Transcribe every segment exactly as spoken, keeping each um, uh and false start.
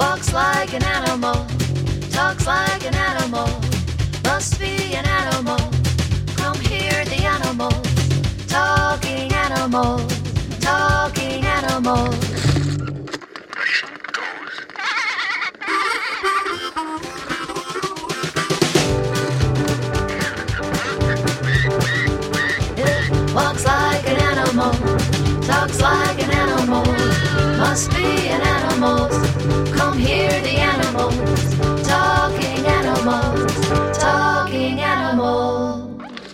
Walks like an animal, talks like an animal, must be an animal. Come hear the animals, talking animals, talking animals. It walks like an animal, talks like an animal, must be an animal. Come hear the animals, talking animals, talking animals.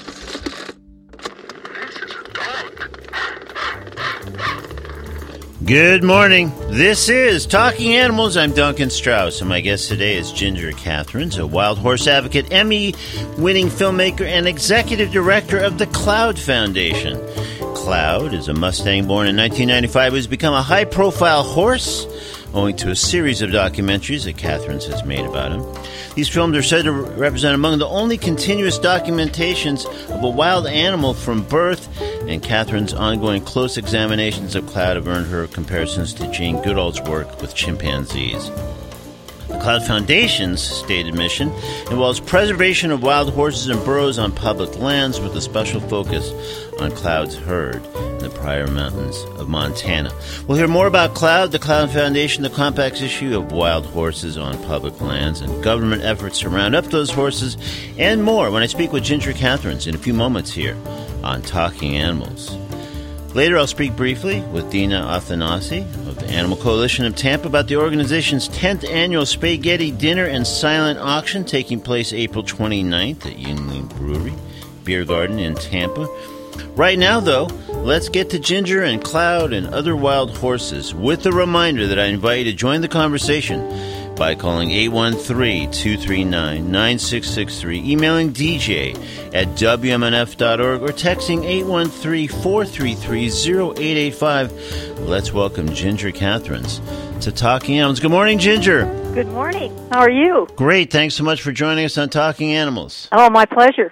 Good morning. This is Talking Animals. I'm Duncan Strauss, and my guest today is Ginger Catherines, a wild horse advocate, Emmy-winning filmmaker, and executive director of the Cloud Foundation. Cloud is a Mustang born in nineteen ninety-five who has become a high-profile horse, owing to a series of documentaries that Catherines has made about him. These films are said to represent among the only continuous documentations of a wild animal from birth, and Catherine's ongoing close examinations of Cloud have earned her comparisons to Jane Goodall's work with chimpanzees. The Cloud Foundation's stated mission involves preservation of wild horses and burros on public lands with a special focus on Cloud's herd in the Pryor Mountains of Montana. We'll hear more about Cloud, the Cloud Foundation, the complex issue of wild horses on public lands, and government efforts to round up those horses, and more when I speak with Ginger Catherines in a few moments here on Talking Animals. Later, I'll speak briefly with Dina Athanasi of the Animal Coalition of Tampa about the organization's tenth annual Spaghetti Dinner and Silent Auction taking place April twenty-ninth at Yuengling Brewery Beer Garden in Tampa. Right now, though, let's get to Ginger and Cloud and other wild horses with the reminder that I invite you to join the conversation by calling eight one three, two three nine, nine six six three, emailing D J at W M N F dot org, or texting eight one three, four three three, zero eight eight five. Let's welcome Ginger Catherines to Talking Animals. Good morning, Ginger. Good morning. How are you? Great. Thanks so much for joining us on Talking Animals. Oh, my pleasure.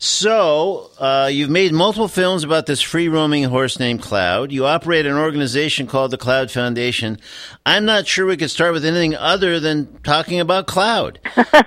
So, uh, you've made multiple films about this free-roaming horse named Cloud. You operate an organization called the Cloud Foundation. I'm not sure we could start with anything other than talking about Cloud.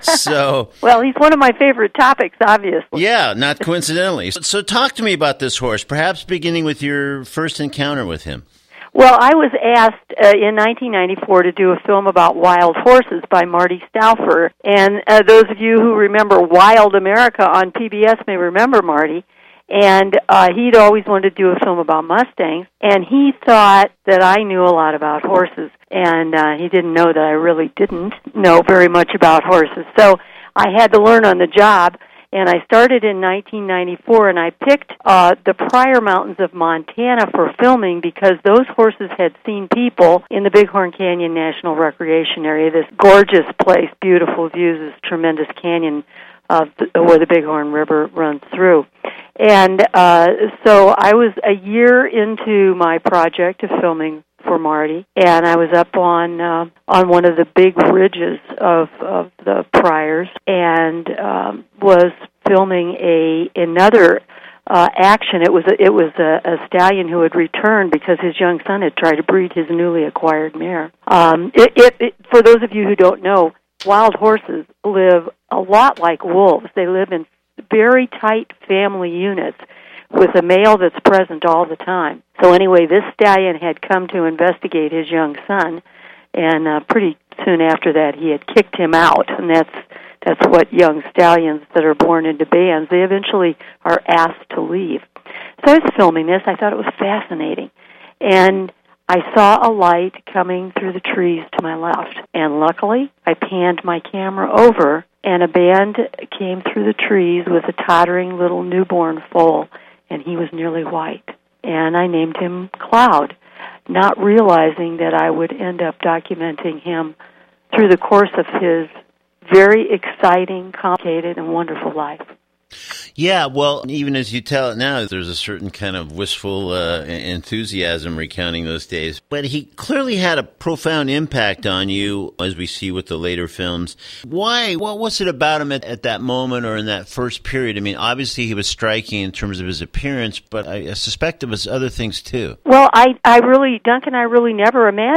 So, well, he's one of my favorite topics, obviously. Yeah, not coincidentally. So, so talk to me about this horse, perhaps beginning with your first encounter with him. Well, I was asked uh, in nineteen ninety-four to do a film about wild horses by Marty Stauffer, and uh, those of you who remember Wild America on P B S may remember Marty, and uh, he'd always wanted to do a film about Mustangs, and he thought that I knew a lot about horses, and uh, he didn't know that I really didn't know very much about horses, so I had to learn on the job. And I started in nineteen ninety-four, and I picked uh, the Pryor Mountains of Montana for filming because those horses had seen people in the Bighorn Canyon National Recreation Area, this gorgeous place, beautiful views, this tremendous canyon of the, where the Bighorn River runs through. And uh, so I was a year into my project of filming for Marty, and I was up on uh, on one of the big ridges of, of the Pryors, and um, was filming a another uh, action. It was a, it was a, a stallion who had returned because his young son had tried to breed his newly acquired mare. Um, it, it, it, for those of you who don't know, wild horses live a lot like wolves. They live in very tight family units with a male that's present all the time. So anyway, this stallion had come to investigate his young son, and uh, pretty soon after that he had kicked him out, and that's that's what young stallions that are born into bands, they eventually are asked to leave. So I was filming this. I thought it was fascinating, and I saw a light coming through the trees to my left, and luckily I panned my camera over, and a band came through the trees with a tottering little newborn foal, and he was nearly white. And I named him Cloud, not realizing that I would end up documenting him through the course of his very exciting, complicated, and wonderful life. Yeah, well, even as you tell it now, there's a certain kind of wistful uh, enthusiasm recounting those days. But he clearly had a profound impact on you, as we see with the later films. Why? What was it about him at, at that moment or in that first period? I mean, obviously he was striking in terms of his appearance, but I, I suspect it was other things too. Well, I, I really, Duncan, I really never imagined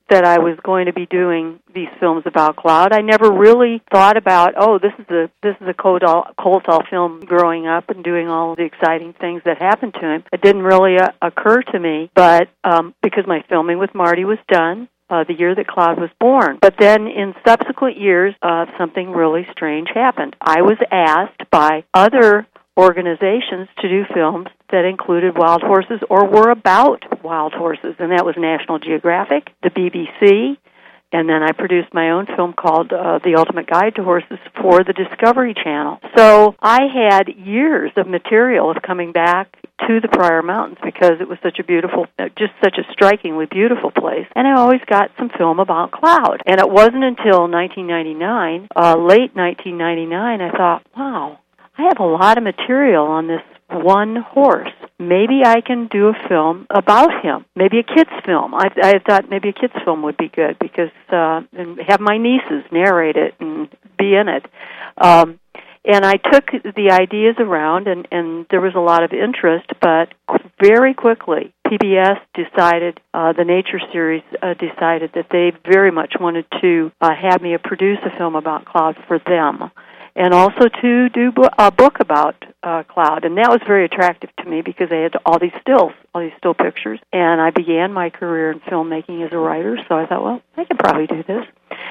that I was going to be doing these films about Cloud. I never really thought about, oh, this is a this is a Coltall film growing up and doing all of the exciting things that happened to him. It didn't really uh, occur to me, but um, because my filming with Marty was done, Uh, the year that Cloud was born. But then in subsequent years, uh, something really strange happened. I was asked by other organizations to do films that included wild horses or were about wild horses, and that was National Geographic, the B B C, and then I produced my own film called uh, The Ultimate Guide to Horses for the Discovery Channel. So I had years of material of coming back to the Pryor Mountains because it was such a beautiful, just such a strikingly beautiful place. And I always got some film about Cloud. And it wasn't until nineteen ninety-nine, uh, late nineteen ninety-nine, I thought, wow, I have a lot of material on this one horse. Maybe I can do a film about him. Maybe a kid's film. I, I thought maybe a kid's film would be good because uh, and have my nieces narrate it and be in it. Um, and I took the ideas around, and, and there was a lot of interest, but very quickly P B S decided, uh, the Nature series uh, decided that they very much wanted to uh, have me produce a film about Cloud for them, and also to do a book about uh, Cloud. And that was very attractive to me because they had all these stills, all these still pictures. And I began my career in filmmaking as a writer, so I thought, well, I could probably do this.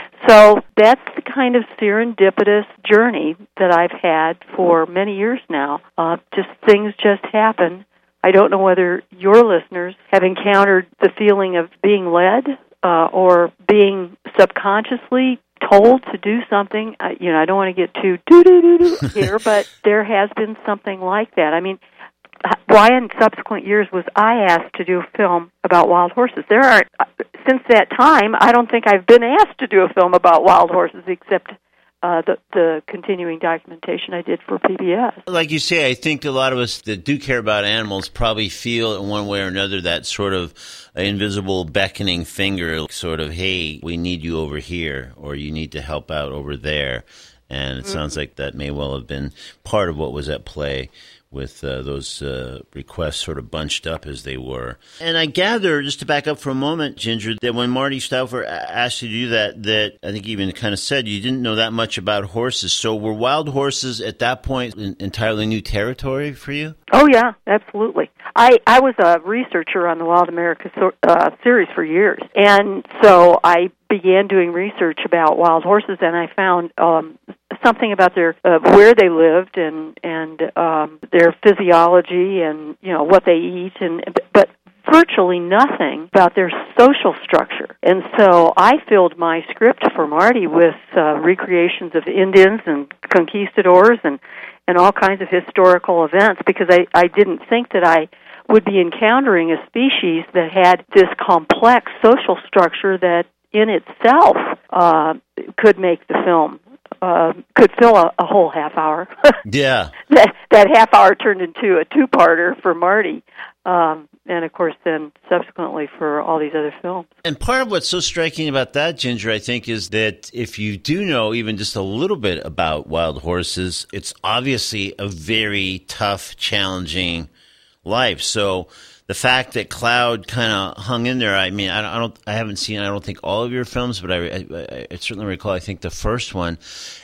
So that's the kind of serendipitous journey that I've had for many years now. Uh, just things just happen. I don't know whether your listeners have encountered the feeling of being led uh, or being subconsciously told to do something. I, you know, I don't want to get too doo-doo-doo-doo here, but there has been something like that. I mean, why in subsequent years was I asked to do a film about wild horses? There aren't, since that time, I don't think I've been asked to do a film about wild horses except Uh, the, the continuing documentation I did for P B S. Like you say, I think a lot of us that do care about animals probably feel in one way or another that sort of invisible beckoning finger, sort of, hey, we need you over here, or you need to help out over there. And it mm-hmm. sounds like that may well have been part of what was at play with uh, those uh, requests sort of bunched up as they were. And I gather, just to back up for a moment, Ginger, that when Marty Stauffer asked you to do that, that I think you even kind of said you didn't know that much about horses. So were wild horses at that point entirely new territory for you? Oh, yeah, absolutely. I, I was a researcher on the Wild America uh, series for years, and so I began doing research about wild horses, and I found um, something about their uh, where they lived and and um, their physiology and you know what they eat, and but virtually nothing about their social structure. And so I filled my script for Marty with uh, recreations of Indians and conquistadors and and all kinds of historical events because I, I didn't think that I would be encountering a species that had this complex social structure that in itself uh, could make the film, uh, could fill a, a whole half hour. Yeah. That, that half hour turned into a two-parter for Marty. Um, and, of course, then subsequently for all these other films. And part of what's so striking about that, Ginger, I think, is that if you do know even just a little bit about wild horses, it's obviously a very tough, challenging life. So the fact that Cloud kind of hung in there, I mean, I don't, I don't, I haven't seen, I don't think all of your films, but I, I, I certainly recall, I think the first one,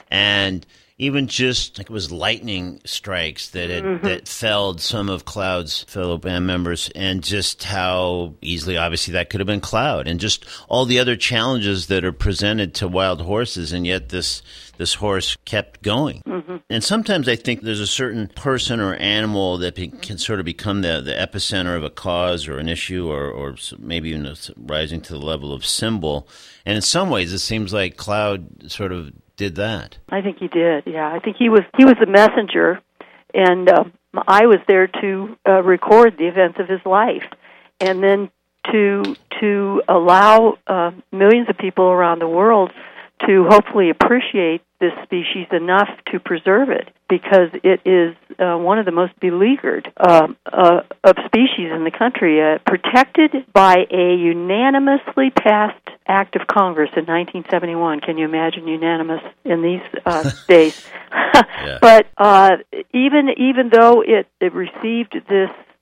and even just like it was lightning strikes that had, mm-hmm. that felled some of Cloud's fellow band members, and just how easily, obviously, that could have been Cloud, and just all the other challenges that are presented to wild horses, and yet this this horse kept going. Mm-hmm. And sometimes I think there's a certain person or animal that be, can sort of become the, the epicenter of a cause or an issue, or, or maybe even a, rising to the level of symbol. And in some ways, it seems like Cloud sort of did that. I think he did. Yeah, I think he was he was the messenger, and uh, I was there to uh, record the events of his life, and then to to allow uh, millions of people around the world to hopefully appreciate this species enough to preserve it, because it is uh, one of the most beleaguered uh, uh, of species in the country, uh, protected by a unanimously passed act of Congress in nineteen seventy-one. Can you imagine unanimous in these uh, days? Yeah. But uh, even even though it, it received this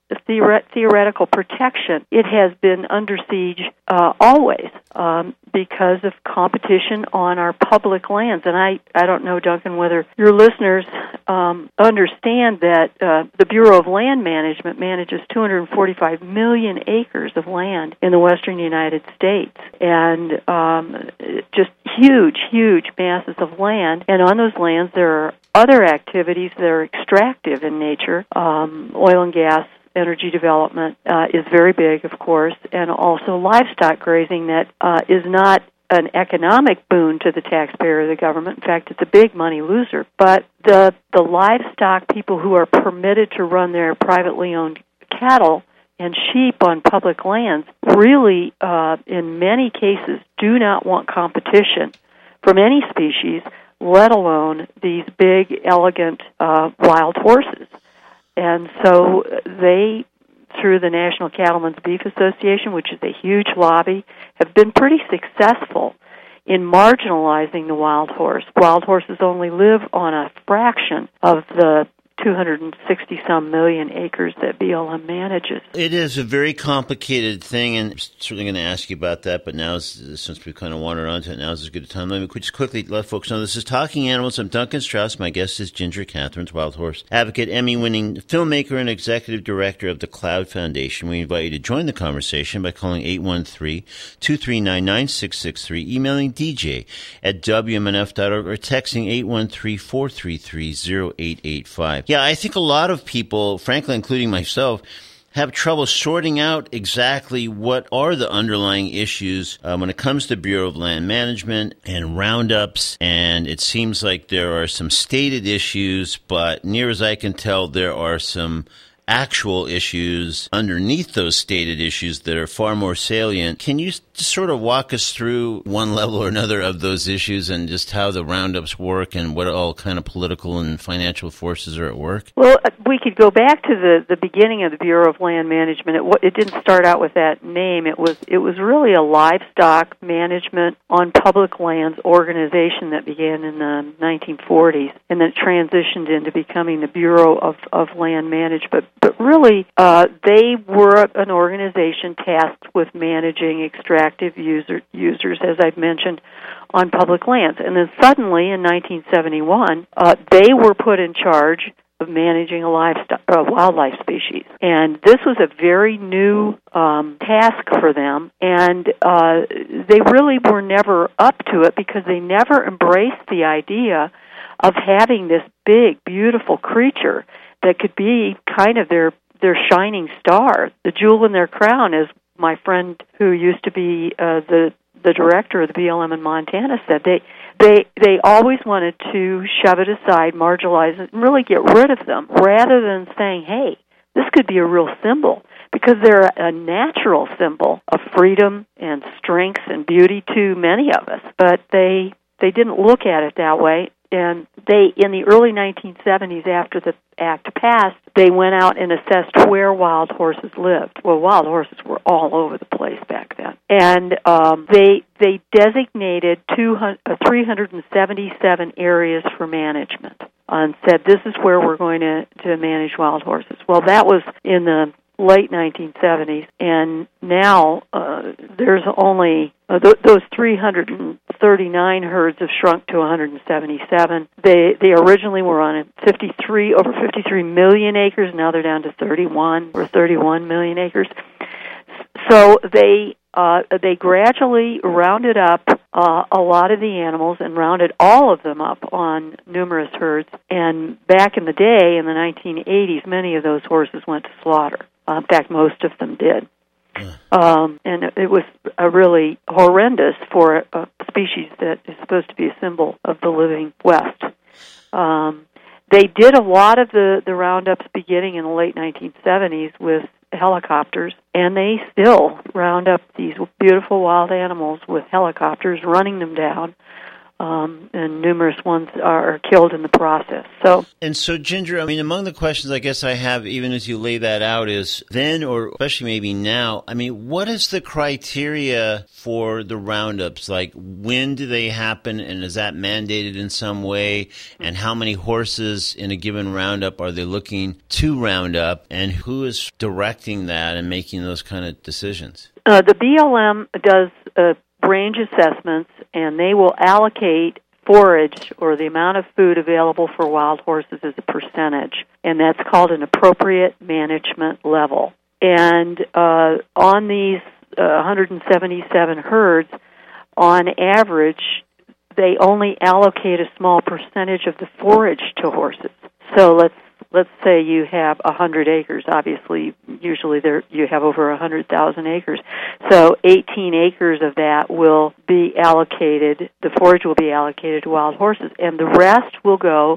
theoret- theoretical protection, it has been under siege uh, always um, because of competition on our public lands. And I, I don't know, Duncan, whether your listeners um, understand that uh, the Bureau of Land Management manages two hundred forty-five million acres of land in the western United States, and um, just huge, huge masses of land. And on those lands, there are other activities that are extractive in nature. Um, oil and gas, energy development uh, is very big, of course, and also livestock grazing that uh, is not an economic boon to the taxpayer or the government. In fact, it's a big money loser. But the the livestock people who are permitted to run their privately owned cattle and sheep on public lands really, uh, in many cases, do not want competition from any species, let alone these big, elegant uh, wild horses. And so they, through the National Cattlemen's Beef Association, which is a huge lobby, have been pretty successful in marginalizing the wild horse. Wild horses only live on a fraction of the two hundred sixty some million acres that B L M manages. It is a very complicated thing, and I'm certainly going to ask you about that, but now, since we've kind of wandered onto it, now is a good time. Let me just quickly let folks know this is Talking Animals. I'm Duncan Strauss. My guest is Ginger Catherines, wild horse advocate, Emmy-winning filmmaker, and executive director of the Cloud Foundation. We invite you to join the conversation by calling eight one three, two three nine, nine six six three, emailing D J at W M N F dot org, or texting eight one three, four three three, zero eight eight five. Yeah, I think a lot of people, frankly, including myself, have trouble sorting out exactly what are the underlying issues uh, when it comes to Bureau of Land Management and roundups. And it seems like there are some stated issues, but near as I can tell, there are some actual issues underneath those stated issues that are far more salient. Can you just sort of walk us through one level or another of those issues and just how the roundups work and what all kind of political and financial forces are at work? Well, we could go back to the, the beginning of the Bureau of Land Management. It, it didn't start out with that name. It was it was really a livestock management on public lands organization that began in the nineteen forties and then transitioned into becoming the Bureau of, of Land Management. But really, uh, they were an organization tasked with managing extractive user, users, as I've mentioned, on public lands. And then suddenly, in nineteen seventy-one, uh, they were put in charge of managing a livestock, uh, wildlife species. And this was a very new um, task for them, and uh, they really were never up to it because they never embraced the idea of having this big, beautiful creature that could be kind of their their shining star, the jewel in their crown, as my friend who used to be uh, the the director of the B L M in Montana said. They they they always wanted to shove it aside, marginalize it, and really get rid of them, rather than saying, hey, this could be a real symbol, because they're a natural symbol of freedom and strength and beauty to many of us. But they they didn't look at it that way. And they, in the early nineteen seventies, after the act passed, they went out and assessed where wild horses lived. Well, wild horses were all over the place back then. And um, they they designated three hundred seventy-seven areas for management and said, this is where we're going to, to manage wild horses. Well, that was in the late nineteen seventies, and now uh, there's only uh, th- those three hundred thirty-nine herds have shrunk to one hundred seventy-seven. They they originally were on fifty-three over fifty-three million acres. Now they're down to thirty-one or thirty-one million acres. So they uh, they gradually rounded up uh, a lot of the animals and rounded all of them up on numerous herds. And back in the day, in the nineteen eighties, many of those horses went to slaughter. Uh, in fact, most of them did. Um, and it, it was a really horrendous for a, a species that is supposed to be a symbol of the living West. Um, they did a lot of the, the roundups beginning in the late nineteen seventies with helicopters, and they still round up these beautiful wild animals with helicopters, running them down Um, and numerous ones are killed in the process. So, and so, Ginger, I mean, among the questions I guess I have, even as you lay that out, is then, or especially maybe now, I mean, what is the criteria for the roundups? Like, when do they happen, and is that mandated in some way? And how many horses in a given roundup are they looking to round up, and who is directing that and making those kind of decisions? Uh, the B L M does uh, range assessments, and they will allocate forage, or the amount of food available for wild horses, as a percentage, and that's called an appropriate management level. And uh, on these uh, one hundred seventy-seven herds, on average, they only allocate a small percentage of the forage to horses. So let's let's say you have one hundred acres. Obviously, usually there you have over one hundred thousand acres. So eighteen acres of that will be allocated, the forage will be allocated to wild horses, and the rest will go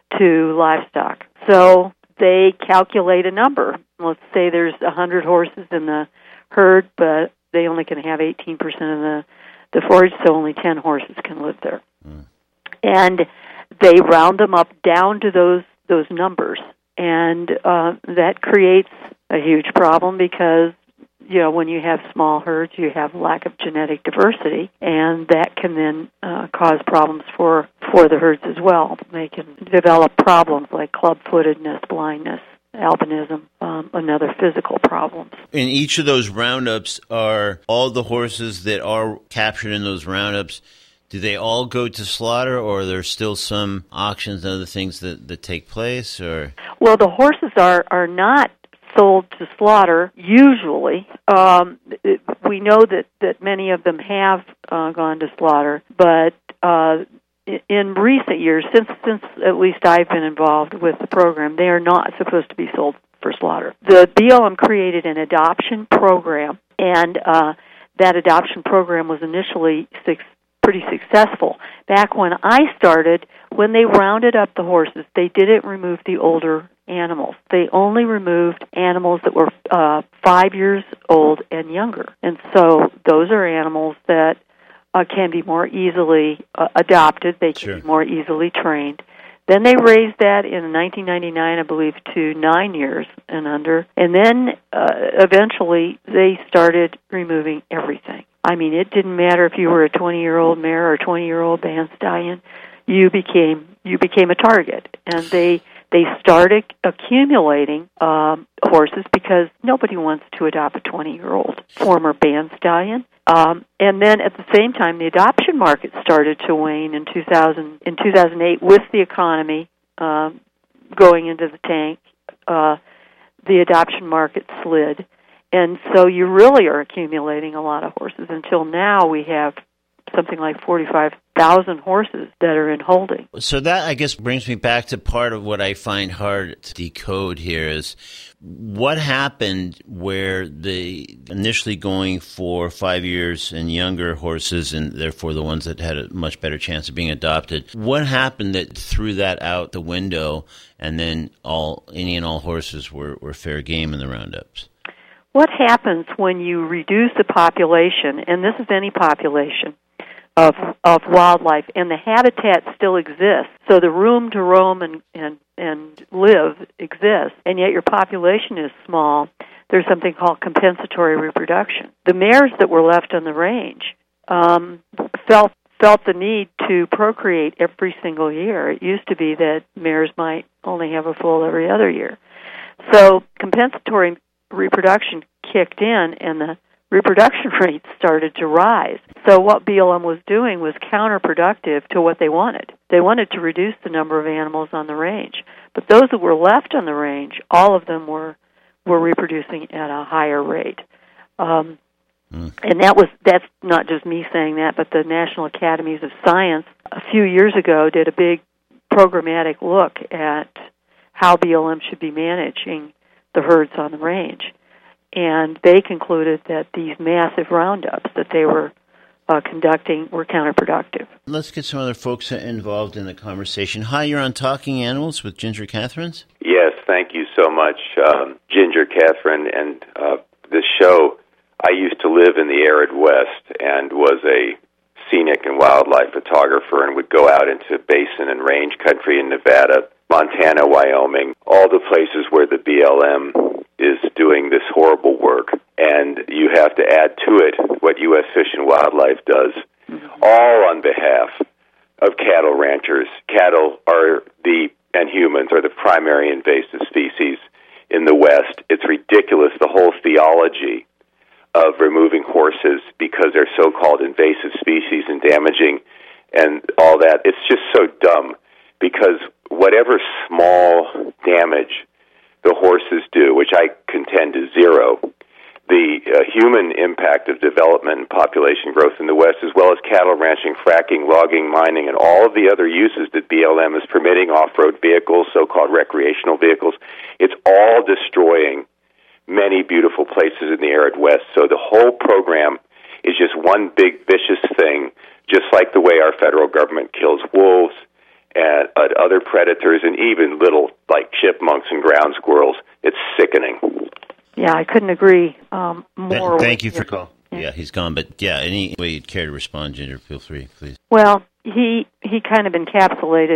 to livestock. So they calculate a number. Let's say there's one hundred horses in the herd, but they only can have eighteen percent of the, the forage, so only ten horses can live there. Mm. And they round them up down to those those numbers, and uh, that creates a huge problem because, you know, when you have small herds, you have lack of genetic diversity, and that can then uh, cause problems for, for the herds as well. They can develop problems like club-footedness, blindness, albinism, um, and other physical problems. In each of those roundups, are all the horses that are captured in those roundups, do they all go to slaughter, or are there still some auctions and other things that, that take place? Or Well, the horses are, are not sold to slaughter, usually. Um, it, we know that, that many of them have uh, gone to slaughter, but uh, in recent years, since, since at least I've been involved with the program, they are not supposed to be sold for slaughter. The B L M created an adoption program, and uh, that adoption program was initially six pretty successful. Back when I started, when they rounded up the horses, they didn't remove the older animals. They only removed animals that were uh, five years old and younger. And so those are animals that uh, can be more easily uh, adopted. They can Sure. be more easily trained. Then they raised that in nineteen ninety-nine, I believe, to nine years and under. And then uh, eventually they started removing everything. I mean, it didn't matter if you were a twenty-year-old mare or a twenty-year-old band stallion. You became you became a target, and they they started accumulating um, horses because nobody wants to adopt a twenty-year-old former band stallion. Um, and then at the same time, the adoption market started to wane in two thousand in two thousand eight with the economy um, going into the tank. Uh, the adoption market slid. And so you really are accumulating a lot of horses. Until now, we have something like forty-five thousand horses that are in holding. So that, I guess, brings me back to part of what I find hard to decode here is what happened where the initially going for five years and younger horses, and therefore the ones that had a much better chance of being adopted, what happened that threw that out the window, and then all any and all horses were, were fair game in the roundups? What happens when you reduce the population, and this is any population, of of wildlife, and the habitat still exists, so the room to roam and, and, and live exists, and yet your population is small, there's something called compensatory reproduction. The mares that were left on the range um, felt felt the need to procreate every single year. It used to be that mares might only have a foal every other year. So compensatory reproduction kicked in, and the reproduction rates started to rise. So what B L M was doing was counterproductive to what they wanted. They wanted to reduce the number of animals on the range. But those that were left on the range, all of them were were reproducing at a higher rate. Um, mm. And that was that's not just me saying that, but the National Academies of Science a few years ago did a big programmatic look at how B L M should be managing the herds on the range. And they concluded that these massive roundups that they were uh, conducting were counterproductive. Let's get some other folks involved in the conversation. Hi, you're on Talking Animals with Ginger Catherines. Yes, thank you so much, um, Ginger Catherine. And uh, this show, I used to live in the arid West and was a scenic and wildlife photographer and would go out into basin and range country in Nevada, Montana, Wyoming, all the places where the B L M is doing this horrible work. And you have to add to it what U S Fish and Wildlife does, all on behalf of cattle ranchers. Cattle are the, and humans are the primary invasive species in the West. It's ridiculous, the whole theology of removing horses because they're so-called invasive species and damaging and all that. It's just so dumb because whatever small damage the horses do, which I contend is zero, the uh, human impact of development and population growth in the West, as well as cattle ranching, fracking, logging, mining, and all of the other uses that B L M is permitting, off-road vehicles, so-called recreational vehicles, it's all destroying many beautiful places in the arid West. So the whole program is just one big vicious thing, just like the way our federal government kills wolves and uh, other predators and even little, like chipmunks and ground squirrels. It's sickening. Yeah, I couldn't agree um, more. Thank you for you. calling. Yeah. yeah, he's gone. But yeah, any way you'd care to respond, Ginger, feel free, please. Well, he he kind of encapsulated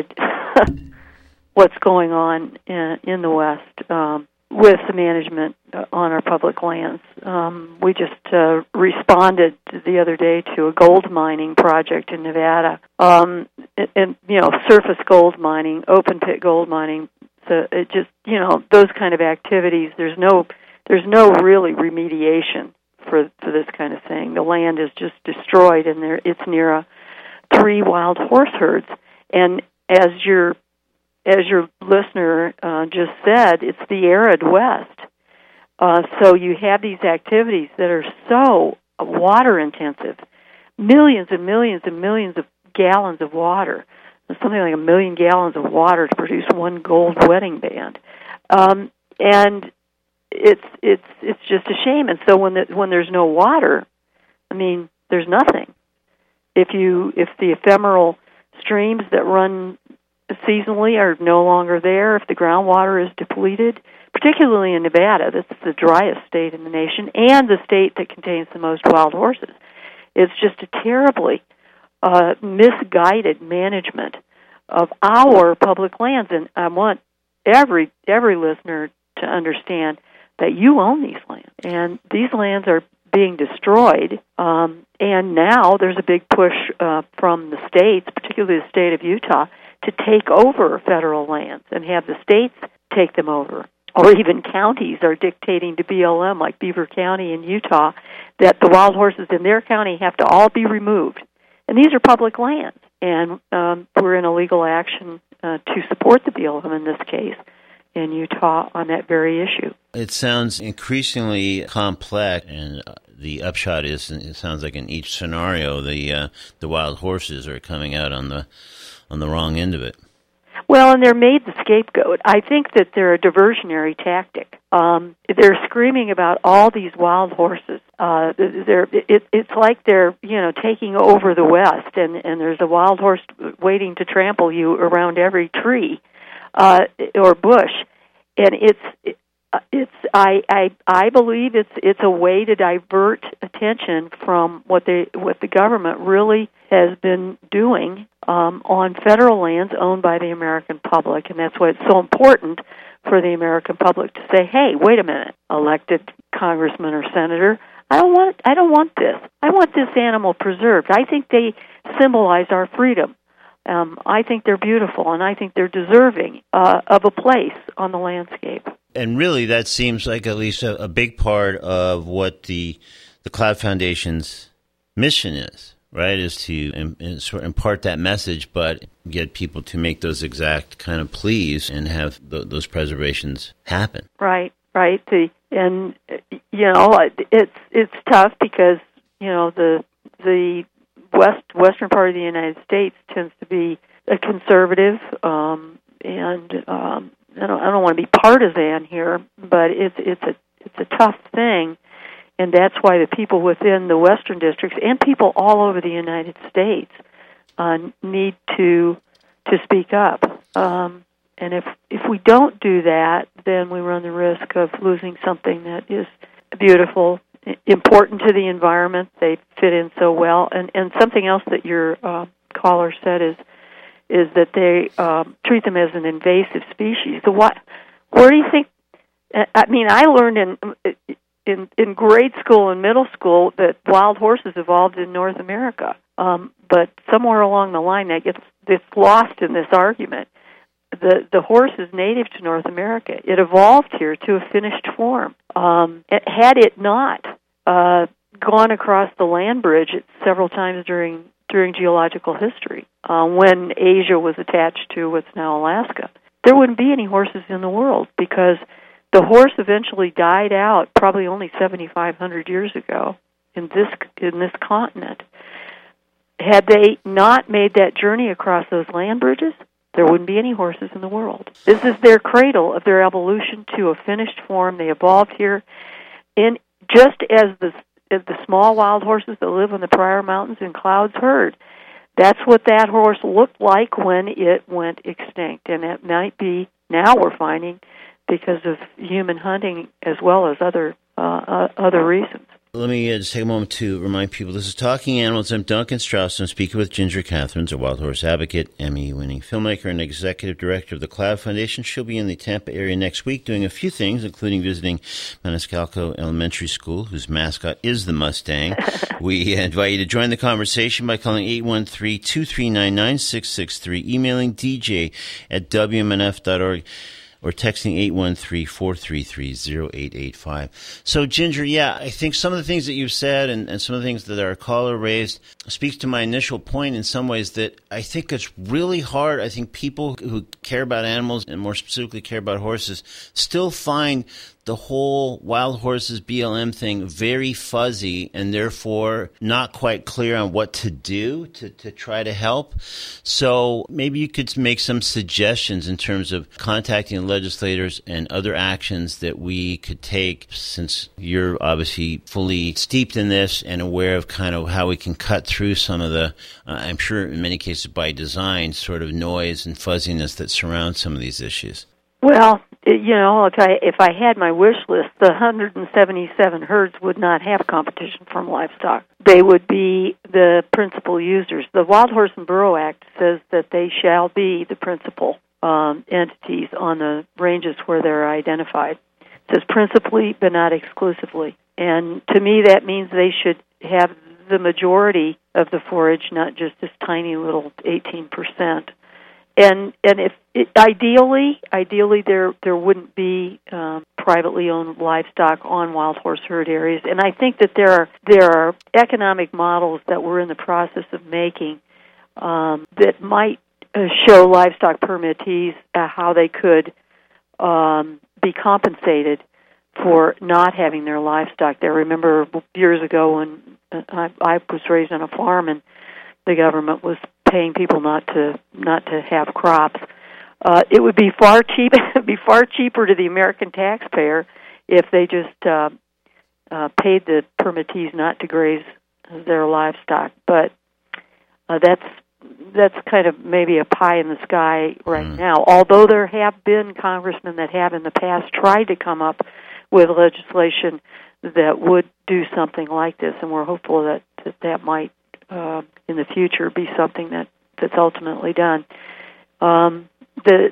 what's going on in, in the West um, with the management on our public lands. Um, we just uh, responded the other day to a gold mining project in Nevada, um, and, and you know, surface gold mining, open pit gold mining. So it just, you know, those kind of activities. There's no There's no really remediation for for this kind of thing. The land is just destroyed, and there it's near a, three wild horse herds. And as your as your listener uh, just said, it's the arid West. Uh, so you have these activities that are so water intensive, millions and millions and millions of gallons of water, something like a million gallons of water to produce one gold wedding band, um, and It's it's it's just a shame, and so when the, when there's no water, I mean, there's nothing. If you if the ephemeral streams that run seasonally are no longer there, if the groundwater is depleted, particularly in Nevada, that's the driest state in the nation, and the state that contains the most wild horses, it's just a terribly uh, misguided management of our public lands. And I want every every listener to understand that you own these lands, and these lands are being destroyed, um, and now there's a big push uh, from the states, particularly the state of Utah, to take over federal lands and have the states take them over. Or even counties are dictating to B L M, like Beaver County in Utah, that the wild horses in their county have to all be removed. And these are public lands, and um, we're in a legal action uh, to support the B L M in this case in Utah on that very issue. It sounds increasingly complex, and uh, the upshot is, it sounds like in each scenario, the uh, the wild horses are coming out on the on the wrong end of it. Well, and they're made the scapegoat. I think that they're a diversionary tactic. Um, they're screaming about all these wild horses. Uh, they're it, it's like they're you know taking over the West, and and there's a wild horse waiting to trample you around every tree uh, or bush, and it's. It's I, I I believe it's it's a way to divert attention from what they what the government really has been doing um, on federal lands owned by the American public, and that's why it's so important for the American public to say, "Hey, wait a minute, elected congressman or senator, I don't want I don't want this. I want this animal preserved. I think they symbolize our freedom. Um, I think they're beautiful, and I think they're deserving uh, of a place on the landscape." And really, that seems like at least a, a big part of what the the Cloud Foundation's mission is, right? Is to im, im, sort of impart that message, but get people to make those exact kind of pleas and have th- those preservations happen. Right, right. The, and you know, it's it's tough because you know the the west western part of the United States tends to be a conservative um, and. Um, I don't, I don't want to be partisan here, but it's it's a it's a tough thing, and that's why the people within the Western districts and people all over the United States uh, need to to speak up. Um, and if if we don't do that, then we run the risk of losing something that is beautiful important to the environment. They fit in so well. And, and something else that your uh, caller said is is that they um, treat them as an invasive species. So what? Where do you think? I mean, I learned in in in grade school and middle school that wild horses evolved in North America, um, but somewhere along the line that gets gets lost in this argument. The the horse is native to North America. It evolved here to a finished form. Um, it, had it not uh, gone across the land bridge several times during during geological history, uh, when Asia was attached to what's now Alaska, there wouldn't be any horses in the world because the horse eventually died out probably only seventy-five hundred years ago in this in this continent. Had they not made that journey across those land bridges, there wouldn't be any horses in the world. This is their cradle of their evolution to a finished form. They evolved here, in just as the as the small wild horses that live in the Pryor Mountains and Clouds herd. That's what that horse looked like when it went extinct, and it might be now we're finding because of human hunting as well as other uh, uh, other reasons. Let me uh, just take a moment to remind people, this is Talking Animals. I'm Duncan Strauss. I'm speaking with Ginger Catherines, a wild horse advocate, Emmy-winning filmmaker, and executive director of the Cloud Foundation. She'll be in the Tampa area next week doing a few things, including visiting Maniscalco Elementary School, whose mascot is the Mustang. We invite you to join the conversation by calling eight one three, two three nine, nine six six three, emailing d j at w m n f dot org. or texting eight one three, four three three, zero eight eight five. So, Ginger, yeah, I think some of the things that you've said and, and some of the things that our caller raised speaks to my initial point in some ways that I think it's really hard. I think people who care about animals and more specifically care about horses still find the whole wild horses B L M thing very fuzzy and therefore not quite clear on what to do to, to try to help. So maybe you could make some suggestions in terms of contacting legislators and other actions that we could take, since you're obviously fully steeped in this and aware of kind of how we can cut through some of the, uh, I'm sure in many cases by design, sort of noise and fuzziness that surround some of these issues. Well, you know, if I if I had my wish list, the one hundred seventy-seven herds would not have competition from livestock. They would be the principal users. The Wild Horse and Burro Act says that they shall be the principal um, entities on the ranges where they're identified. It says principally, but not exclusively. And to me, that means they should have the majority of the forage, not just this tiny little eighteen percent. And and if it, ideally, ideally there there wouldn't be um, privately owned livestock on wild horse herd areas. And I think that there are there are economic models that we're in the process of making um, that might uh, show livestock permittees uh, how they could um, be compensated for not having their livestock there. Remember years ago when I, I was raised on a farm and the government was paying people not to not to have crops. Uh, it would be far cheap. It would be far cheaper to the American taxpayer if they just uh, uh, paid the permittees not to graze their livestock. But uh, that's that's kind of maybe a pie in the sky right mm. now. Although there have been congressmen that have in the past tried to come up with legislation that would do something like this, and we're hopeful that that, that might. Uh, in the future, be something that, that's ultimately done. Um, the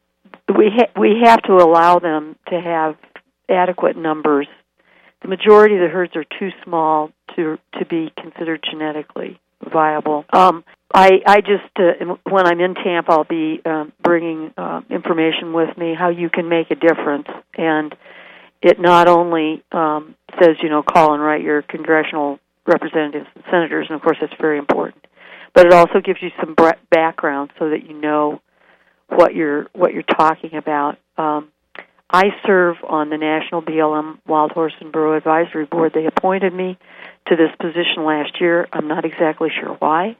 we ha- we have to allow them to have adequate numbers. The majority of the herds are too small to to be considered genetically viable. Um, I I just uh, when I'm in Tampa, I'll be um, bringing uh, information with me how you can make a difference, and it not only um, says you know call and write your congressional representatives and senators, and of course that's very important. But it also gives you some background so that you know what you're what you're talking about. Um, I serve on the National B L M Wild Horse and Burro Advisory Board. They appointed me to this position last year. I'm not exactly sure why,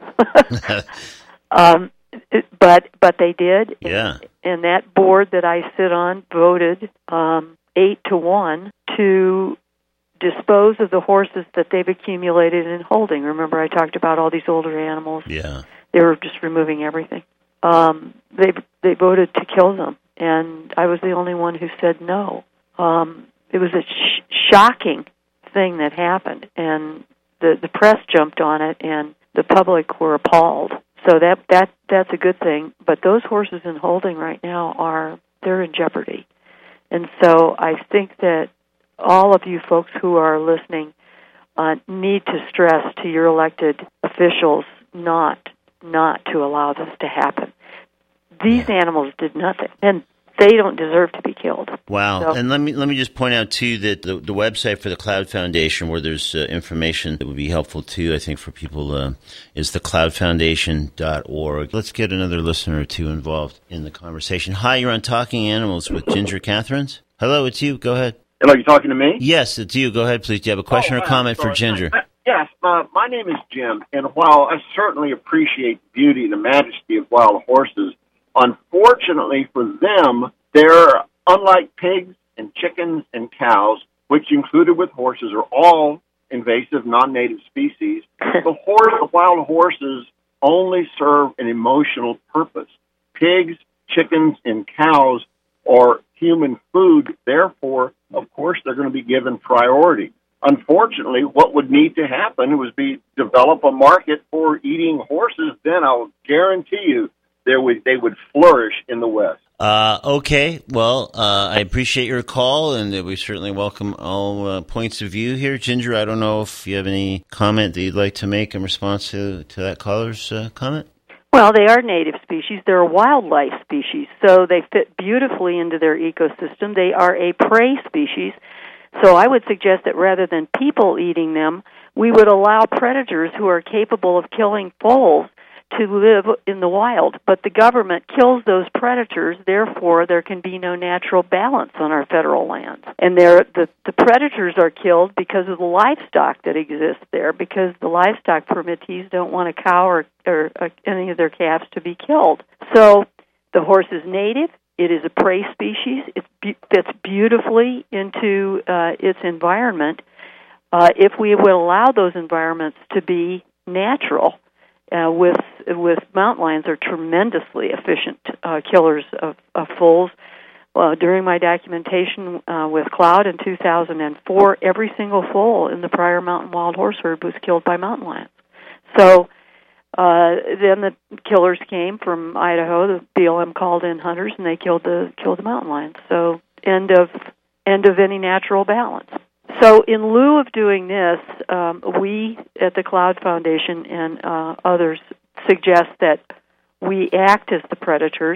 um, but but they did. Yeah. And, and that board that I sit on voted um, eight to one to dispose of the horses that they've accumulated in holding. Remember, I talked about all these older animals. Yeah, they were just removing everything. Um, they they voted to kill them, and I was the only one who said no. Um, it was a sh- shocking thing that happened, and the the press jumped on it, and the public were appalled. So that that that's a good thing. But those horses in holding right now are they're in jeopardy, and so I think that all of you folks who are listening uh, need to stress to your elected officials not not to allow this to happen. These animals did nothing, and they don't deserve to be killed. Wow. So, and let me let me just point out, too, that the, the website for the Cloud Foundation, where there's uh, information that would be helpful, too, I think, for people, uh, is the cloud foundation dot org. Let's get another listener or two involved in the conversation. Hi, you're on Talking Animals with Ginger Catherines. Hello, it's you. Go ahead. Hello, you talking to me? Yes, it's you. Go ahead, please. Do you have a question oh, or comment sorry. for Ginger? Uh, yes, uh, my name is Jim, and while I certainly appreciate the beauty and the majesty of wild horses, unfortunately for them, they're unlike pigs and chickens and cows, which included with horses are all invasive, non-native species. The horse, the wild horses only serve an emotional purpose. Pigs, chickens, and cows are human food. Therefore, of course, they're going to be given priority. Unfortunately, what would need to happen was be develop a market for eating horses. Then I'll guarantee you there would they would flourish in the West. Uh, okay. Well, uh, I appreciate your call, and we certainly welcome all uh, points of view here. Ginger, I don't know if you have any comment that you'd like to make in response to, to that caller's uh, comment? well, they are native species. They're a wildlife species, so they fit beautifully into their ecosystem. They are a prey species, so I would suggest that rather than people eating them, we would allow predators who are capable of killing foals to live in the wild, but the government kills those predators, therefore there can be no natural balance on our federal lands. And the, the predators are killed because of the livestock that exists there, because the livestock permittees don't want a cow or, or uh, any of their calves to be killed. So the horse is native, it is a prey species, it be- fits beautifully into uh, its environment. Uh, if we would allow those environments to be natural, Uh, with with mountain lions are tremendously efficient uh, killers of, of foals. Uh, during my documentation uh, with Cloud in two thousand four, every single foal in the Pryor Mountain Wild Horse Herd was killed by mountain lions. So uh, then the killers came from Idaho. The B L M called in hunters, and they killed the killed the mountain lions. So end of end of any natural balance. So in lieu of doing this, um, we at the Cloud Foundation and uh, others suggest that we act as the predators,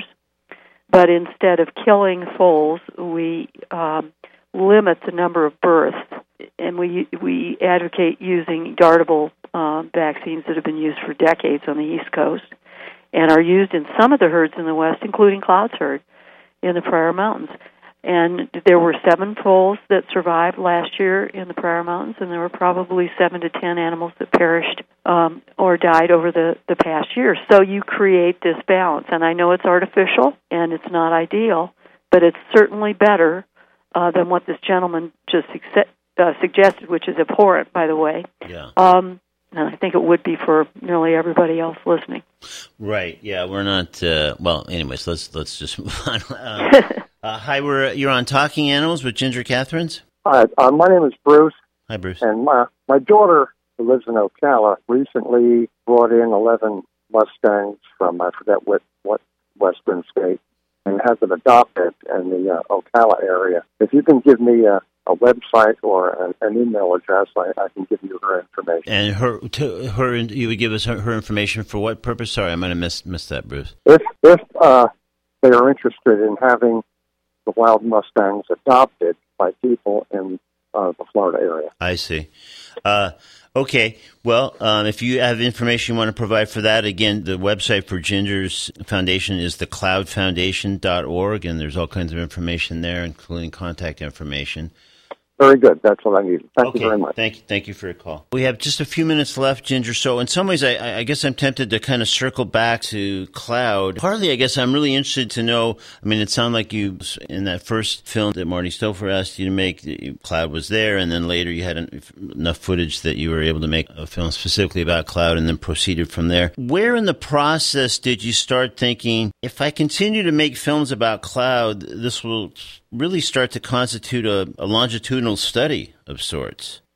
but instead of killing foals, we um, limit the number of births, and we we advocate using dartable uh, vaccines that have been used for decades on the East Coast and are used in some of the herds in the West, including Cloud's herd in the Pryor Mountains. And there were seven foals that survived last year in the Pryor Mountains, and there were probably seven to ten animals that perished um, or died over the, the past year. So you create this balance. And I know it's artificial and it's not ideal, but it's certainly better uh, than what this gentleman just suge- uh, suggested, which is abhorrent, by the way. Yeah. Um, and I think it would be for nearly everybody else listening. Right. Yeah, we're not. Uh, well, anyways, let's let's just move on. Uh, uh, hi, we're you're on Talking Animals with Ginger Catherines. Hi, uh, my name is Bruce. Hi, Bruce. And my my daughter, who lives in Ocala, recently brought in eleven Mustangs from I forget what what western state, and has them adopted in the uh, Ocala area. If you can give me a a website or an, an email address, I, I can give you her information. And her, to, her, you would give us her, her information for what purpose? Sorry, I might have missed missed that, Bruce. If if uh, they are interested in having the wild Mustangs adopted by people in uh, the Florida area. I see. Uh, okay. Well, um, if you have information you want to provide for that, again, the website for Ginger's foundation is the cloud foundation dot org, and there's all kinds of information there, including contact information. Very good. That's what I need. Thank okay. you very much. Thank you. Thank you for your call. We have just a few minutes left, Ginger. So in some ways, I, I guess I'm tempted to kind of circle back to Cloud. Partly, I guess I'm really interested to know, I mean, it sounded like you, in that first film that Marty Stouffer asked you to make, Cloud was there, and then later you had enough footage that you were able to make a film specifically about Cloud and then proceeded from there. Where in the process did you start thinking, if I continue to make films about Cloud, this will really start to constitute a, a longitudinal study of sorts?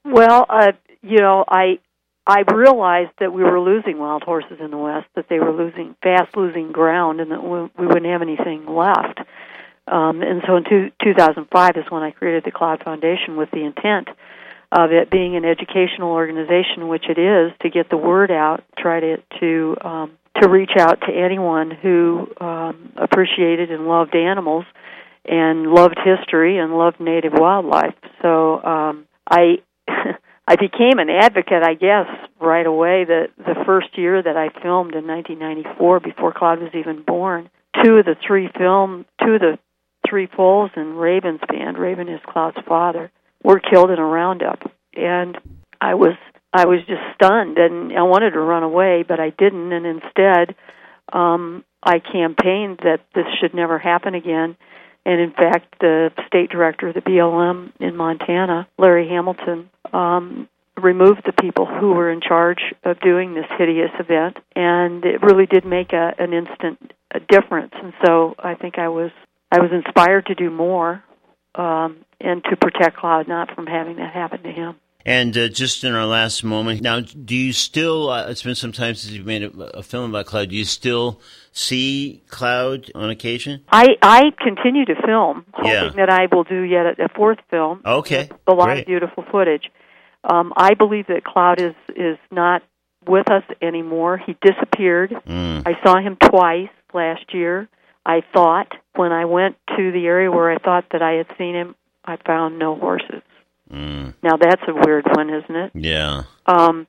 Well, uh, you know, I I realized that we were losing wild horses in the West, that they were losing, fast losing ground, and that we, we wouldn't have anything left. Um, and so in two, two thousand five is when I created the Cloud Foundation with the intent of it being an educational organization, which it is, to get the word out, try to to um, to reach out to anyone who um, appreciated and loved animals and loved history and loved native wildlife. So um, I I became an advocate, I guess, right away. The the first year that I filmed in nineteen ninety-four, before Cloud was even born, two of the three film, two of the three foals in Raven's band, Raven is Cloud's father, were killed in a roundup, and I was I was just stunned, and I wanted to run away, but I didn't, and instead um, I campaigned that this should never happen again. And in fact, the state director of the B L M in Montana, Larry Hamilton, um, removed the people who were in charge of doing this hideous event, and it really did make a, an instant a difference. And so I think I was I was inspired to do more um, and to protect Cloud, not from having that happen to him. And uh, just in our last moment, now, do you still, uh, it's been some time since you've made a, a film about Cloud, do you still see Cloud on occasion? I, I continue to film, hoping yeah. that I will do yet a, a fourth film. Okay, A lot great. of beautiful footage. Um, I believe that Cloud is, is not with us anymore. He disappeared. Mm. I saw him twice last year. I thought, when I went to the area where I thought that I had seen him, I found no horses. Mm. Now that's a weird one, isn't it? Yeah. Um,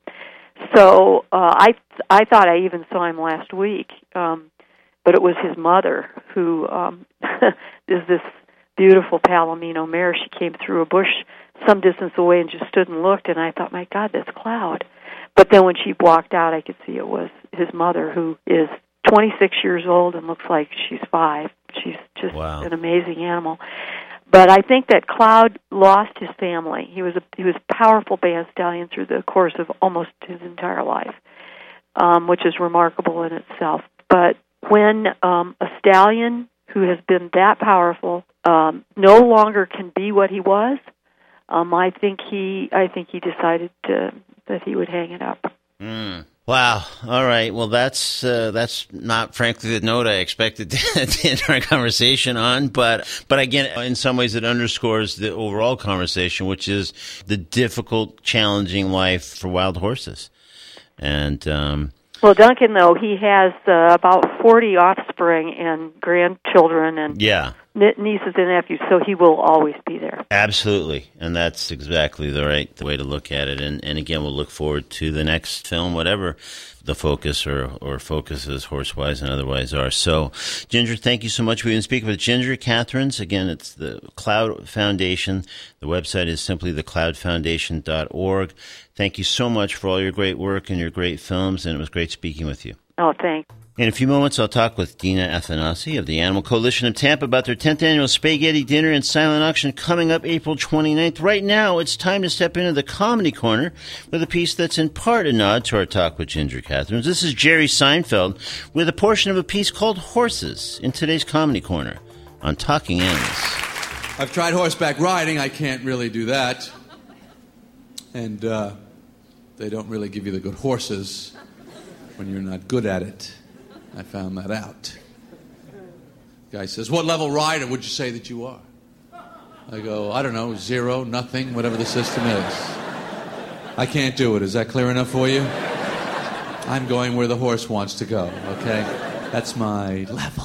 so uh, I I thought I even saw him last week, um, but it was his mother who um, is this beautiful Palomino mare. She came through a bush some distance away and just stood and looked, and I thought, my God, that's Cloud. But then when she walked out, I could see it was his mother, who is twenty-six years old and looks like she's five. She's just wow. an amazing animal. But I think that Cloud lost his family. He was a he was a powerful band stallion through the course of almost his entire life, um, which is remarkable in itself. But when um, a stallion who has been that powerful um, no longer can be what he was, um, I think he I think he decided to, that he would hang it up. Mm. Wow. All right. Well, that's uh, that's not, frankly, the note I expected to, to end our conversation on. But but again, in some ways, it underscores the overall conversation, which is the difficult, challenging life for wild horses. And um, well, Duncan, though, he has uh, about forty offspring and grandchildren and yeah. nieces and nephews, so he will always be there. Absolutely, and that's exactly the right the way to look at it. And, and again, we'll look forward to the next film, whatever the focus or, or focuses, horse-wise and otherwise, are. So, Ginger, thank you so much. We've been speaking with Ginger Catherines. Again, it's the Cloud Foundation. The website is simply the cloud foundation dot org. Thank you so much for all your great work and your great films, and it was great speaking with you. Oh, thanks. In a few moments, I'll talk with Dina Athanasi of the Animal Coalition of Tampa about their tenth annual Spaghetti Dinner and Silent Auction coming up April twenty-ninth. Right now, it's time to step into the Comedy Corner with a piece that's in part a nod to our talk with Ginger Catherines. This is Jerry Seinfeld with a portion of a piece called Horses in today's Comedy Corner on Talking Animals. I've tried horseback riding. I can't really do that. And uh, they don't really give you the good horses when you're not good at it. I found that out. Guy says, what level rider would you say that you are? I go, I don't know, zero, nothing, whatever the system is. I can't do it. Is that clear enough for you? I'm going where the horse wants to go, okay? That's my level.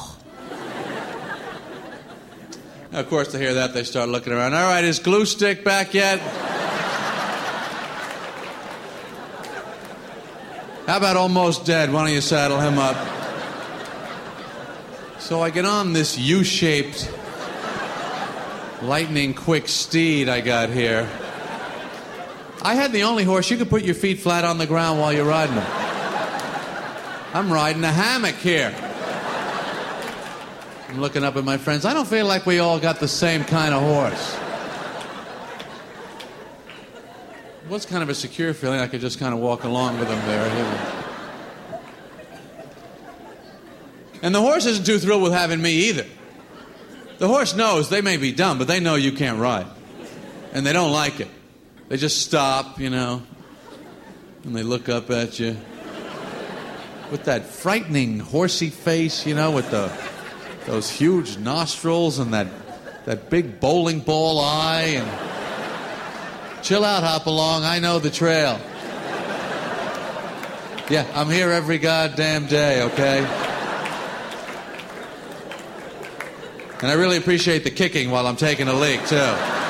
Now, of course, to hear that, they start looking around. All right, is Glue Stick back yet? How about Almost Dead? Why don't you saddle him up? So I get on this U-shaped, lightning-quick steed I got here. I had the only horse you could put your feet flat on the ground while you're riding him. I'm riding a hammock here. I'm looking up at my friends. I don't feel like we all got the same kind of horse. It was kind of a secure feeling. I could just kind of walk along with him there. And the horse isn't too thrilled with having me either. The horse knows they may be dumb, but they know you can't ride. And they don't like it. They just stop, you know, and they look up at you with that frightening horsey face, you know, with the those huge nostrils and that that big bowling ball eye. And chill out, Hopalong. I know the trail. Yeah, I'm here every goddamn day, okay? And I really appreciate the kicking while I'm taking a leak, too.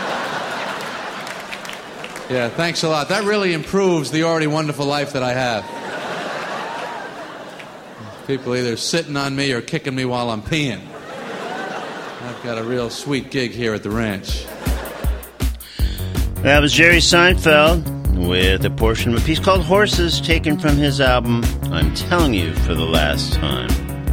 Yeah, thanks a lot. That really improves the already wonderful life that I have. People either sitting on me or kicking me while I'm peeing. I've got a real sweet gig here at the ranch. That was Jerry Seinfeld with a portion of a piece called Horses, taken from his album I'm Telling You for the Last Time.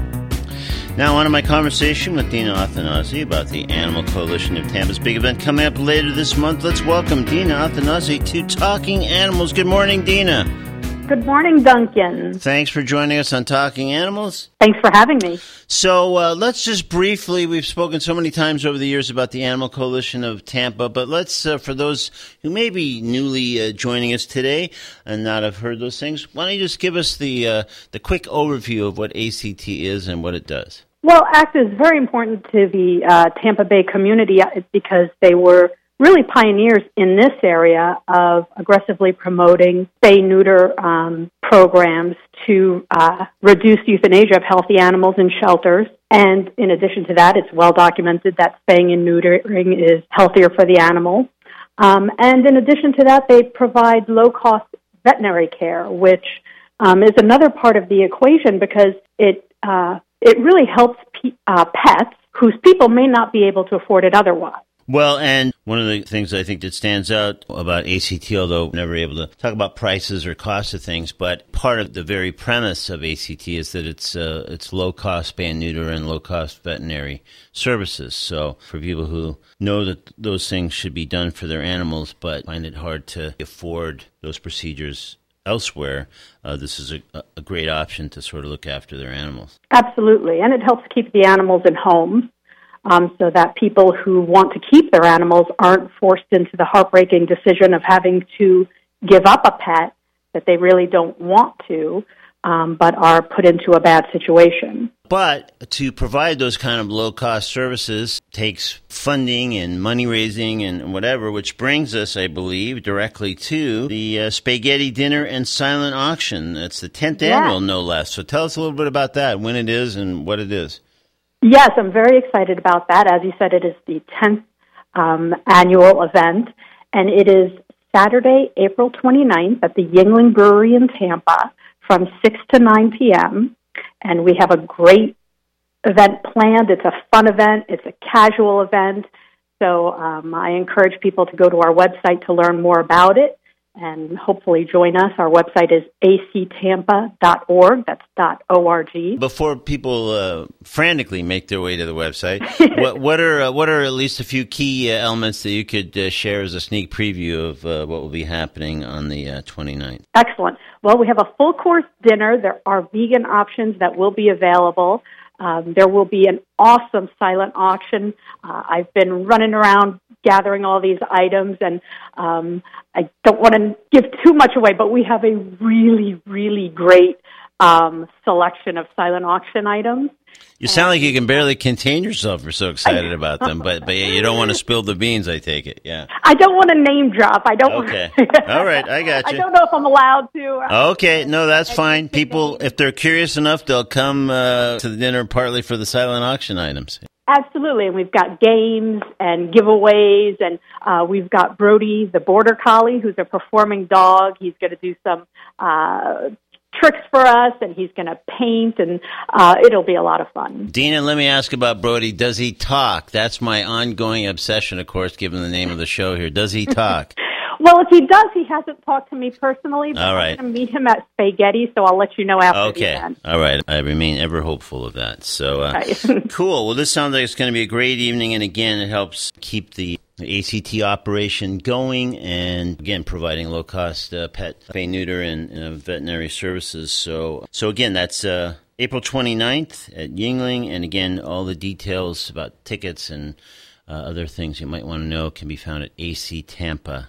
Now on to my conversation with Dina Athanasi about the Animal Coalition of Tampa's big event coming up later this month. Let's welcome Dina Athanasi to Talking Animals. Good morning, Dina. Good morning, Duncan. Thanks for joining us on Talking Animals. Thanks for having me. So uh, let's just briefly, we've spoken so many times over the years about the Animal Coalition of Tampa, but let's, uh, for those who may be newly uh, joining us today and not have heard those things, why don't you just give us the uh, the quick overview of what A C T is and what it does? Well, ACT is very important to the uh, Tampa Bay community because they were really pioneers in this area of aggressively promoting spay-neuter um, programs to uh, reduce euthanasia of healthy animals in shelters. And in addition to that, it's well documented that spaying and neutering is healthier for the animal. Um, and in addition to that, they provide low-cost veterinary care, which um, is another part of the equation because it uh, it really helps pe- uh, pets whose people may not be able to afford it otherwise. Well, and one of the things I think that stands out about A C T, although I'm never able to talk about prices or cost of things, but part of the very premise of A C T is that it's uh, it's low-cost spay and neuter and low-cost veterinary services. So for people who know that those things should be done for their animals but find it hard to afford those procedures elsewhere, uh, this is a, a great option to sort of look after their animals. Absolutely, and it helps keep the animals in homes. Um, so that people who want to keep their animals aren't forced into the heartbreaking decision of having to give up a pet that they really don't want to, um, but are put into a bad situation. But to provide those kind of low-cost services takes funding and money-raising and whatever, which brings us, I believe, directly to the uh, Spaghetti Dinner and Silent Auction. It's the tenth yeah. annual, no less. So tell us a little bit about that, when it is and what it is. Yes, I'm very excited about that. As you said, it is the tenth um, annual event, and it is Saturday, April twenty-ninth at the Yuengling Brewery in Tampa from six to nine p.m., and we have a great event planned. It's a fun event. It's a casual event, so um, I encourage people to go to our website to learn more about it and hopefully join us. Our website is a c tampa dot org. That's .org. Before people uh, frantically make their way to the website, what, what are uh, what are at least a few key uh, elements that you could uh, share as a sneak preview of uh, what will be happening on the uh, twenty-ninth? Excellent. Well, we have a full-course dinner. There are vegan options that will be available. Um, there will be an awesome silent auction. Uh, I've been running around gathering all these items, and um, I don't want to give too much away, but we have a really, really great um, selection of silent auction items. You sound like you can barely contain yourself. You're so excited about them, but but you don't want to spill the beans, I take it, yeah. I don't want to name drop. I don't. Okay. All right, I got you. I don't know if I'm allowed to. Okay, no, that's fine. People, if they're curious enough, they'll come uh, to the dinner partly for the silent auction items. Absolutely, and we've got games and giveaways, and uh, we've got Brody, the Border Collie, who's a performing dog. He's going to do some uh, tricks for us, and he's going to paint, and uh, it'll be a lot of fun. Dina, let me ask about Brody. Does he talk? That's my ongoing obsession, of course, given the name of the show here. Does he talk? Well, if he does, he hasn't talked to me personally, but All right. I'm going to meet him at Spaghetti, so I'll let you know after okay. the event. All right. I remain ever hopeful of that. So, uh, Right. Cool. Well, this sounds like it's going to be a great evening, and again, it helps keep the A C T operation going, and again, providing low-cost uh, pet spay, neuter, and uh, veterinary services. So, so again, that's uh, April twenty-ninth at Yuengling, and again, all the details about tickets and uh, other things you might want to know can be found at a c tampa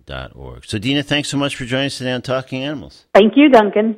dot org. So, Dina, thanks so much for joining us today on Talking Animals. Thank you, Duncan.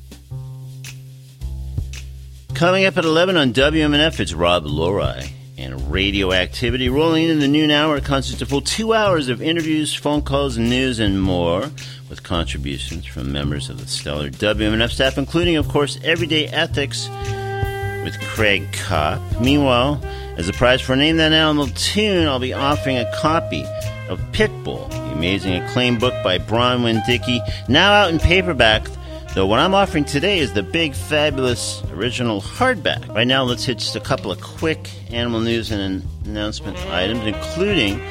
Coming up at eleven on W M N F, it's Rob Loray and Radioactivity. Rolling into the noon hour, it consists of full two hours of interviews, phone calls, news, and more, with contributions from members of the stellar W M N F staff, including, of course, Everyday Ethics with Craig Kopp. Meanwhile, as a prize for Name That Animal Tune, I'll be offering a copy of Pitbull, the amazing acclaimed book by Bronwyn Dickey, now out in paperback. Though what I'm offering today is the big, fabulous, original hardback. Right now, let's hit just a couple of quick animal news and announcement items, including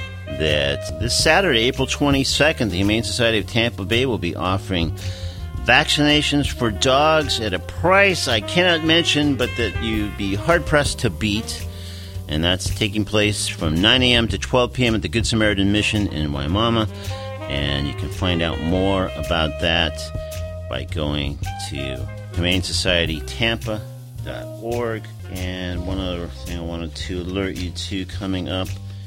that this Saturday, April twenty-second, the Humane Society of Tampa Bay will be offering vaccinations for dogs at a price I cannot mention, but that you'd be hard-pressed to beat. And that's taking place from nine a.m. to twelve p.m. at the Good Samaritan Mission in Waimama. And you can find out more about that by going to humane society tampa dot org. And one other thing I wanted to alert you to coming up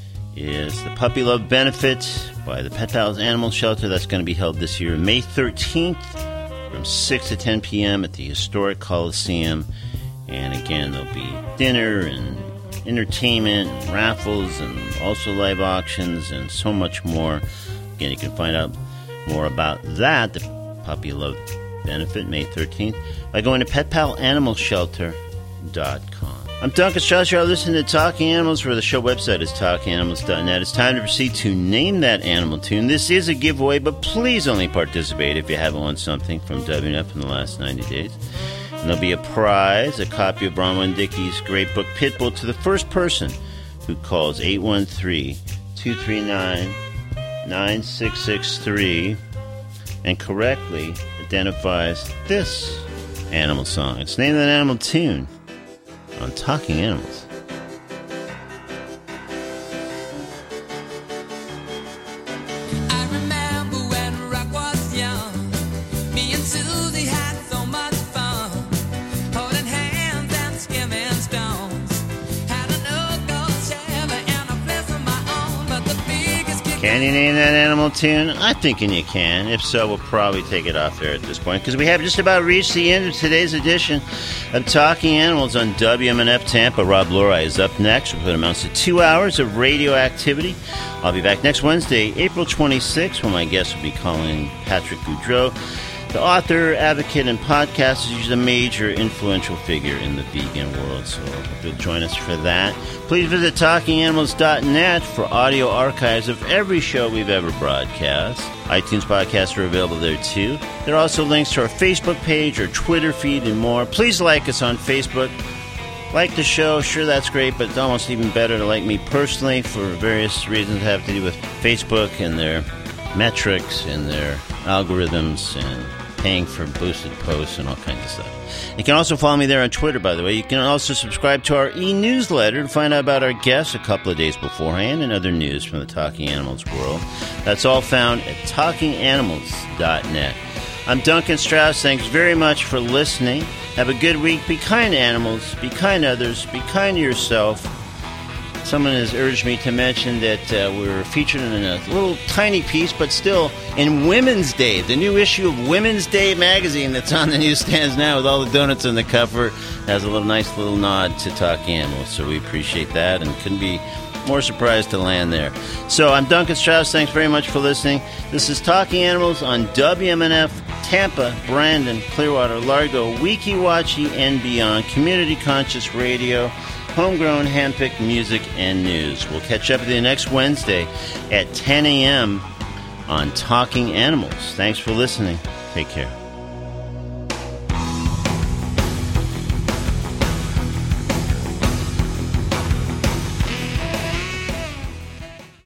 is the Puppy Love Benefit by the Pet Pals Animal Shelter. That's going to be held this year, May thirteenth, from six to ten p.m. at the Historic Coliseum. And again, there'll be dinner and entertainment, and raffles, and also live auctions, and so much more. Again, you can find out more about that, the Puppy Love Benefit, May thirteenth, by going to pet pal animal shelter dot com. I'm Duncan Strauss. You're listening to Talking Animals, where the show website is talking animals dot net. It's time to proceed to Name That Animal Tune. This is a giveaway, but please only participate if you haven't won something from W N F in the last ninety days. And there'll be a prize, a copy of Bronwyn Dickey's great book, Pitbull, to the first person who calls eight one three, two three nine, nine six six three and correctly identifies this animal song. It's Name That Animal Tune on Talking Animals. Can you name that animal tune? I'm thinking you can. If so, we'll probably take it off air at this point, because we have just about reached the end of today's edition of Talking Animals on W M N F Tampa. Rob Loray is up next with what amounts to two hours of radioactivity. I'll be back next Wednesday, April twenty-sixth, when my guest will be calling Patrick Goudreau. The author, advocate, and podcaster is a major influential figure in the vegan world, so I hope you'll join us for that. Please visit talking animals dot net for audio archives of every show we've ever broadcast. iTunes podcasts are available there, too. There are also links to our Facebook page, our Twitter feed, and more. Please like us on Facebook. Like the show, sure, that's great, but it's almost even better to like me personally for various reasons that have to do with Facebook and their metrics and their algorithms and paying for boosted posts and all kinds of stuff. You can also follow me there on Twitter, by the way. You can also subscribe to our e-newsletter to find out about our guests a couple of days beforehand and other news from the Talking Animals world. That's all found at talking animals dot net. I'm Duncan Strauss. Thanks very much for listening. Have a good week. Be kind to animals. Be kind to others. Be kind to yourself. Someone has urged me to mention that uh, we're featured in a little tiny piece, but still in Women's Day, the new issue of Women's Day magazine that's on the newsstands now with all the donuts on the cover. Has a little nice little nod to Talking Animals, so we appreciate that and couldn't be more surprised to land there. So I'm Duncan Strauss. Thanks very much for listening. This is Talking Animals on W M N F, Tampa, Brandon, Clearwater, Largo, Weeki Wachee, and beyond. Community Conscious Radio. Homegrown, handpicked music and news. We'll catch up with you next Wednesday at ten a.m. on Talking Animals. Thanks for listening. Take care.